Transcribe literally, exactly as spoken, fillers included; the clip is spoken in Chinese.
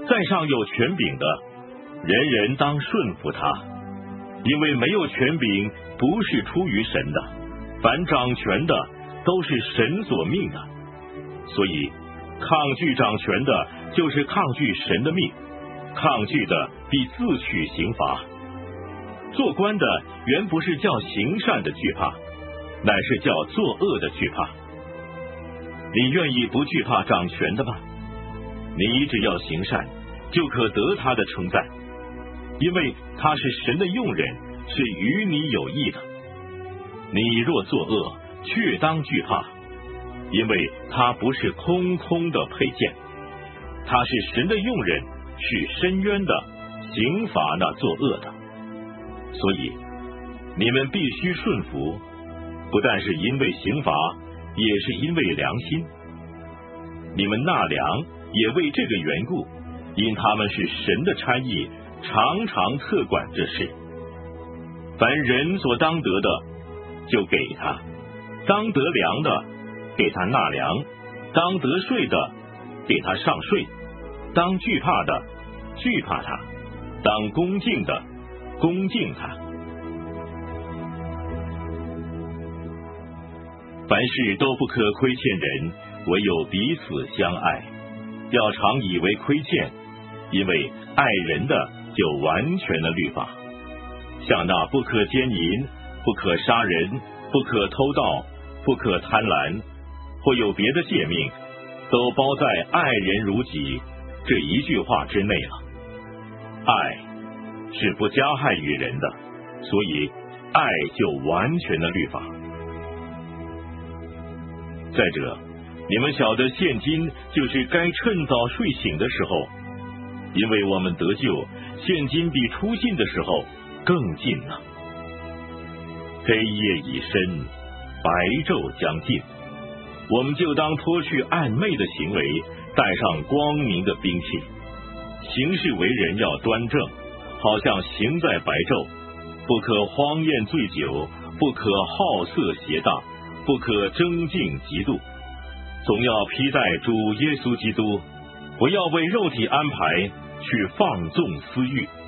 在上有权柄的，人人当顺服他，因为没有权柄不是出于神的，凡掌权的都是神所命的。所以抗拒掌权的，就是抗拒神的命，抗拒的必自取刑罚。做官的原不是叫行善的惧怕，乃是叫作恶的惧怕。你愿意不惧怕掌权的吗？你只要行善，就可得他的称赞，因为他是神的用人，是与你有益的。你若作恶，却当惧怕，因为他不是空空的佩剑，他是神的用人，是深渊的，刑罚那作恶的。所以你们必须顺服，不但是因为刑罚，也是因为良心。你们纳粮也为这个缘故，因他们是神的差役，常常特管这事。凡人所当得的，就给他；当得粮的，给他纳粮；当得税的，给他上税；当惧怕的，惧怕他；当恭敬的，恭敬他。凡事都不可亏欠人，唯有彼此相爱。要常以为亏欠，因为爱人的就完全了律法。像那不可奸淫、不可杀人、不可偷盗、不可贪婪，或有别的诫命，都包在爱人如己这一句话之内了。爱是不加害于人的，所以爱就完全了律法。再者，你们晓得现今就是该趁早睡醒的时候，因为我们得救，现今比初信的时候更近了。黑夜已深，白昼将近，我们就当脱去暗昧的行为，带上光明的兵器。行事为人要端正，好像行在白昼，不可荒宴醉酒，不可好色邪荡，不可争竞嫉妒，总要披戴主耶稣基督，不要为肉体安排去放纵私欲。